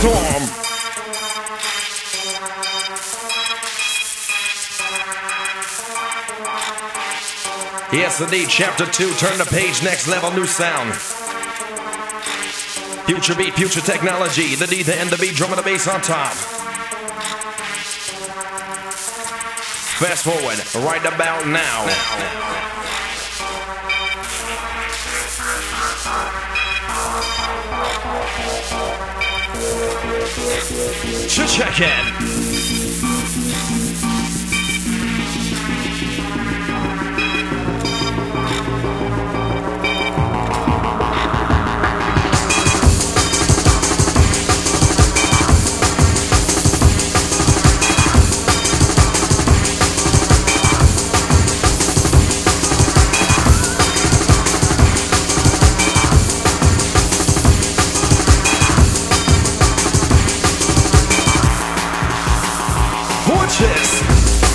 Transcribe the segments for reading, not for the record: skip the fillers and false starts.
storm. Yes, indeed. Chapter 2. Turn the page. Next level. New sound. Future beat. Future technology. The D, the N, the B. Drum and the bass on top. Fast forward. Right about now. Check it. Watch this.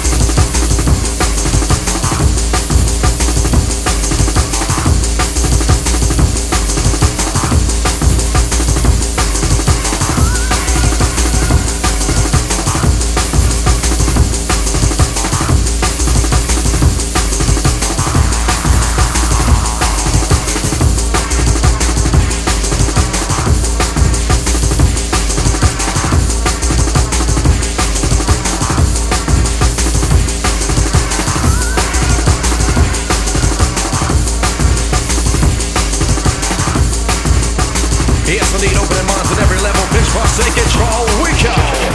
Yes, indeed, opening minds at every level. Pitch box, take control. We go.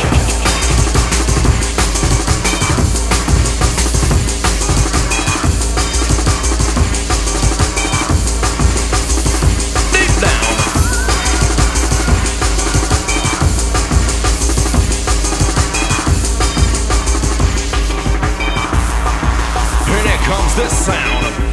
Deep down. Here comes this sound.